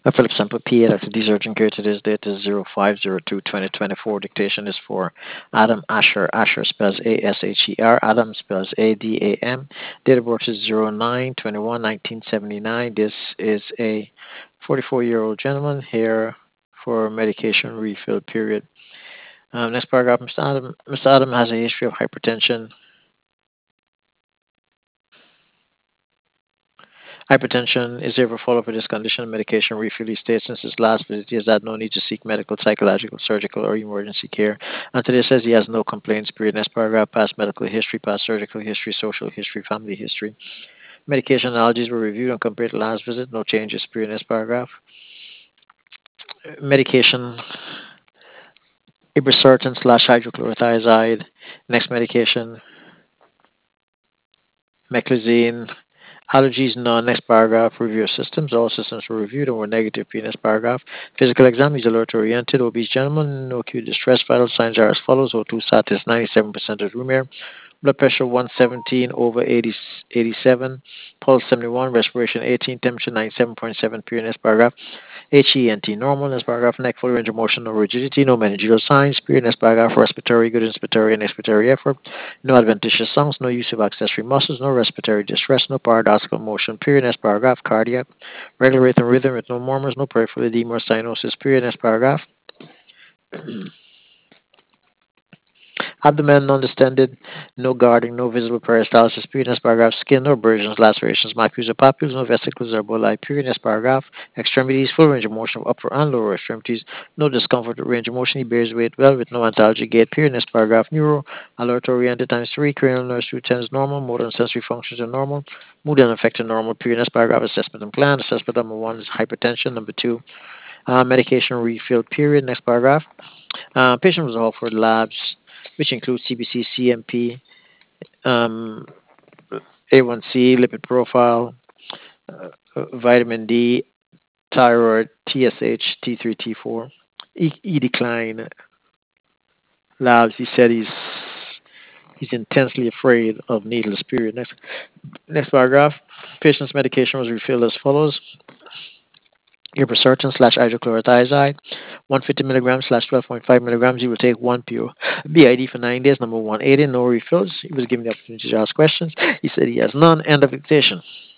Philip Sample PA, Dr. D's urgent care. Today's date is 05/02/2024. Dictation is for Adam Asher. Asher spells Asher. Adam spells Adam. Date of birth is 09/21/1979. This is a 44-year-old gentleman here for medication refill period. Next paragraph, Mr. Adam. Mr. Adam has a history of hypertension. Hypertension is ever followed by this condition. Medication refill. He states since his last visit, he has had no need to seek medical, psychological, surgical, or emergency care. And today says he has no complaints. Period. Next paragraph: past medical history, past surgical history, social history, family history. Medication allergies were reviewed and compared to last visit. No changes. Period. Next paragraph: medication ibuprofen slash hydrochlorothiazide. Next medication meclizine. Allergies, none. Next paragraph, review of systems. All systems were reviewed and were negative. Next paragraph, physical exam. He's alert oriented. Obese gentleman. No acute distress. Vital signs are as follows. O2 sat is 97% of room air. Blood pressure 117 over 87. Pulse 71. Respiration 18. Temperature 97.7. Period. Next paragraph. HENT normal. Next paragraph. Neck full range of motion, no rigidity, no meningeal signs. Period. Next paragraph. Respiratory, good inspiratory and expiratory effort. No adventitious songs, no use of accessory muscles, no respiratory distress, no paradoxical motion. Period. Next paragraph. Cardiac, regular rhythm with no murmurs, no peripheral edema or cyanosis. Period. Next paragraph. Abdomen undistended, no guarding, no visible peristalsis. Period. Next paragraph. Skin, no abrasions, lacerations, macules or papules, no vesicles or boli. Period. Next paragraph. Extremities, full range of motion of upper and lower extremities, no discomfort or range of motion. He bears weight well with no antalgic gait. Period. Next paragraph. Neuro, alert oriented times 3, cranial nerves 210 is normal, motor and sensory functions are normal, mood and affected normal. Period. Next paragraph. Assessment and plan. Assessment number 1 is hypertension. Number 2, medication refill. Period. Next paragraph. Patient was offered labs, which include CBC, CMP, um, A1C, lipid profile, vitamin D, thyroid, TSH, T3, T4, E decline labs. He said he's intensely afraid of needles. Period. Next paragraph. Patient's medication was refilled as follows: ibuprofen slash hydrochlorothiazide, 150 milligrams slash 12.5 milligrams. He will take one pure BID for 9 days. Number 180, no refills. He was given the opportunity to ask questions. He said he has none. End of dictation.